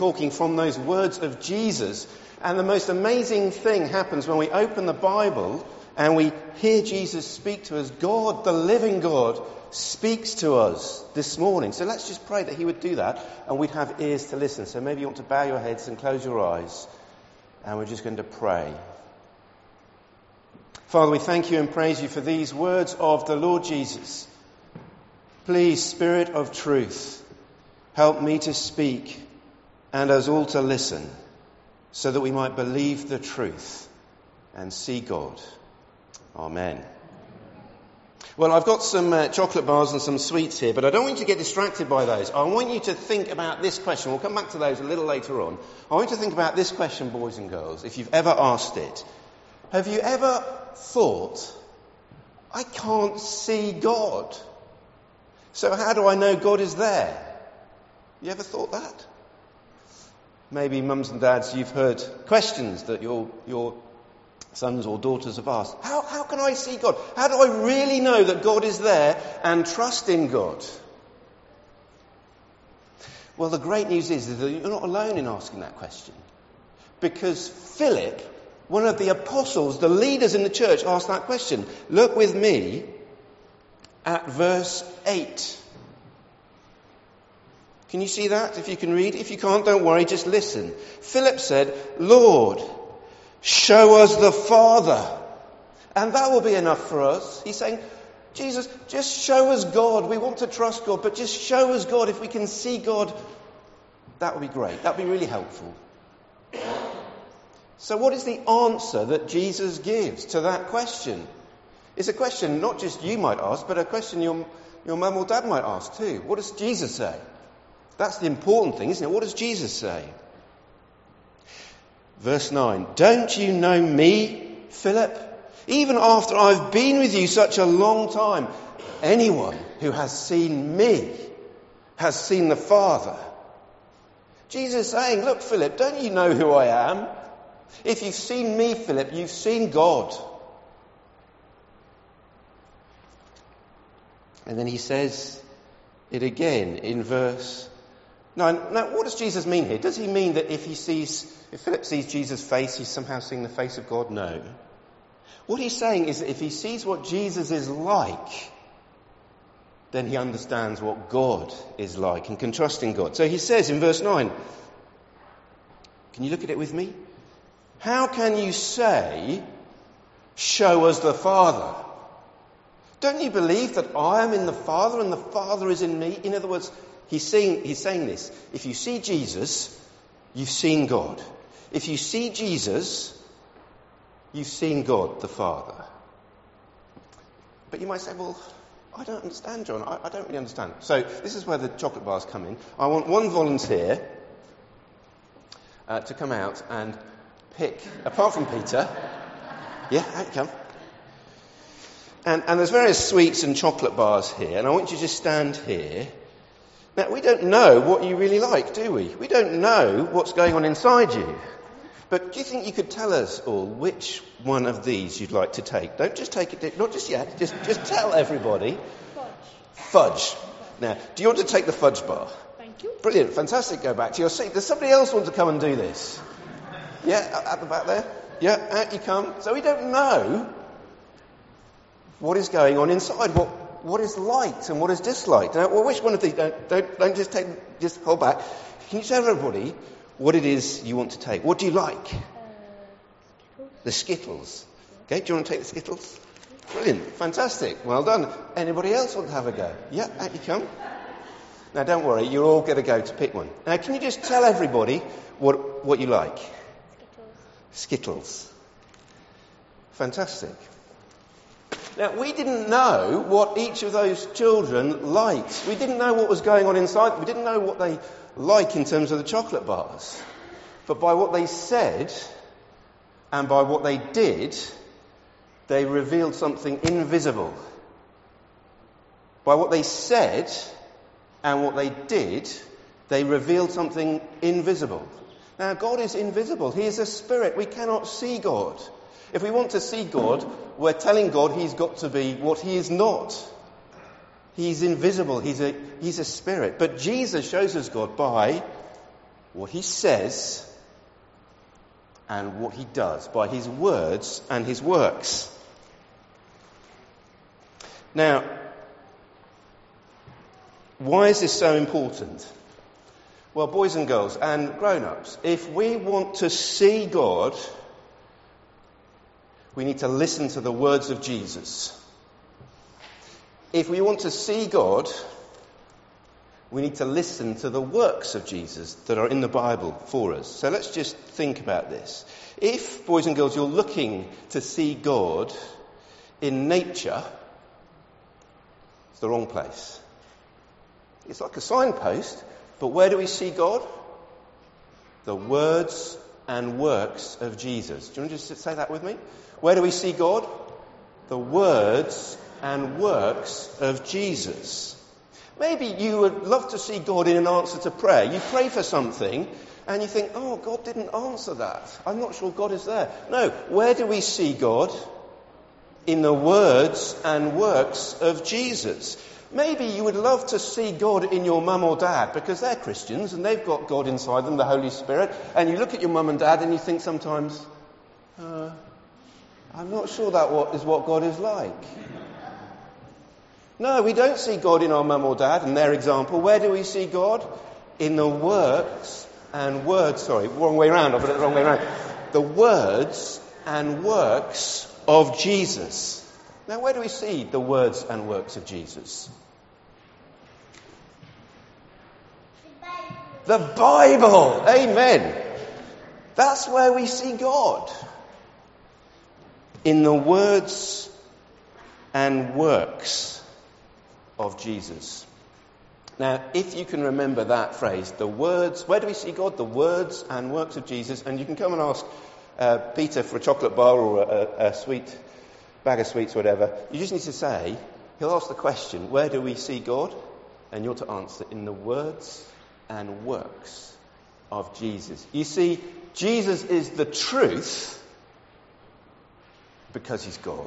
talking from those words of Jesus. And the most amazing thing happens when we open the Bible and we hear Jesus speak to us. God, the living God, speaks to us this morning. So let's just pray that he would do that and we'd have ears to listen. So maybe you want to bow your heads and close your eyes. And we're just going to pray. Father, we thank you and praise you for these words of the Lord Jesus. Please, Spirit of truth, help me to speak and us all to listen, so that we might believe the truth and see God. Amen. Well, I've got some chocolate bars and some sweets here, but I don't want you to get distracted by those. I want you to think about this question. We'll come back to those a little later on. I want you to think about this question, boys and girls, if you've ever asked it. Have you ever thought, I can't see God, so how do I know God is there? You ever thought that? Maybe mums and dads, you've heard questions that your sons or daughters have asked. How can I see God? How do I really know that God is there and trust in God? Well, the great news is that you're not alone in asking that question. Because Philip, one of the apostles, the leaders in the church, asked that question. Look with me at verse 8. Can you see that? If you can read. If you can't, don't worry, just listen. Philip said, Lord, show us the Father, and that will be enough for us. He's saying, Jesus, just show us God. We want to trust God, but just show us God. If we can see God, that would be great. That would be really helpful. So what is the answer that Jesus gives to that question? It's a question not just you might ask, but a question your mum or dad might ask too. What does Jesus say? That's the important thing, isn't it? What does Jesus say? Verse 9. Don't you know me, Philip? Even after I've been with you such a long time, anyone who has seen me has seen the Father. Jesus is saying, look, Philip, don't you know who I am? If you've seen me, Philip, you've seen God. And then he says it again in verse 9. Now, what does Jesus mean here? Does he mean that if Philip sees Jesus' face, he's somehow seeing the face of God? No. What he's saying is that if he sees what Jesus is like, then he understands what God is like and can trust in God. So he says in verse 9, can you look at it with me? How can you say, show us the Father? Don't you believe that I am in the Father and the Father is in me? In other words, he's saying this. If you see Jesus, you've seen God. If you see Jesus, you've seen God, the Father. But you might say, well, I don't understand, John. I don't really understand. So this is where the chocolate bars come in. I want one volunteer to come out and pick, apart from Peter. Yeah, out you come. And there's various sweets and chocolate bars here, and I want you to just stand here. Now, we don't know what you really like, do we? We don't know what's going on inside you. But do you think you could tell us all which one of these you'd like to take? Don't just take it, not just yet, just tell everybody. Fudge. Now, do you want to take the fudge bar? Thank you. Brilliant, fantastic. Go back to your seat. Does somebody else want to come and do this? Yeah, at the back there. Yeah, out you come. So we don't know what is going on inside, what is liked and what is disliked. Now, well, which one of these? Don't just hold back. Can you tell everybody what it is you want to take? What do you like? Skittles. The Skittles. Okay, do you want to take the Skittles? Brilliant, fantastic, well done. Anybody else want to have a go? Yeah, out you come. Now, don't worry, you're all going to go to pick one. Now, can you just tell everybody what you like? Skittles. Fantastic. Now, we didn't know what each of those children liked. We didn't know what was going on inside. We didn't know what they like in terms of the chocolate bars. But by what they said and by what they did, they revealed something invisible. By what they said and what they did, they revealed something invisible. Now, God is invisible. He is a spirit. We cannot see God. If we want to see God, we're telling God he's got to be what he is not. He's invisible. He's a spirit. But Jesus shows us God by what he says and what he does by his words and his works. Now, why is this so important? Well, boys and girls and grown-ups, if we want to see God, we need to listen to the words of Jesus. If we want to see God, we need to listen to the works of Jesus that are in the Bible for us. So let's just think about this. If, boys and girls, you're looking to see God in nature, it's the wrong place. It's like a signpost, but where do we see God? The words and works of Jesus. Do you want to just say that with me? Where do we see God? The words and works of Jesus. Maybe you would love to see God in an answer to prayer. You pray for something and you think, oh, God didn't answer that. I'm not sure God is there. No, where do we see God? In the words and works of Jesus. Maybe you would love to see God in your mum or dad because they're Christians and they've got God inside them, the Holy Spirit. And you look at your mum and dad and you think sometimes, I'm not sure that is what God is like. No, we don't see God in our mum or dad and their example. Where do we see God? In the works and words, wrong way around, I put it the wrong way around. The words and works of Jesus. Now, where do we see the words and works of Jesus? The Bible. Amen. That's where we see God. In the words and works of Jesus. Now, if you can remember that phrase, the words, where do we see God? The words and works of Jesus. And you can come and ask Peter for a chocolate bar or a sweet bag of sweets or whatever. You just need to say, he'll ask the question, where do we see God? And you're to answer, in the words and works of Jesus. You see, Jesus is the truth because he's God.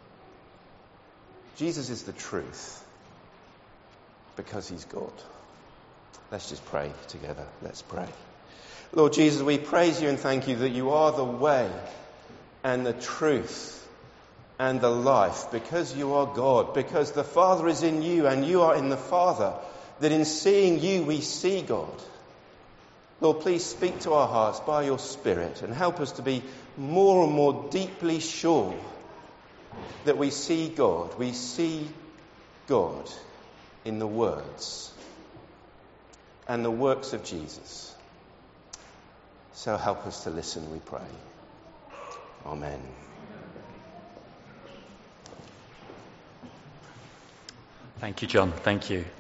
Jesus is the truth because he's God. Let's just pray together. Let's pray. Lord Jesus, we praise you and thank you that you are the way and the truth and the life, because you are God, because the Father is in you and you are in the Father, that in seeing you we see God. Lord, please speak to our hearts by your Spirit and help us to be more and more deeply sure that we see God. We see God in the words and the works of Jesus. So help us to listen, we pray. Amen. Thank you, John. Thank you.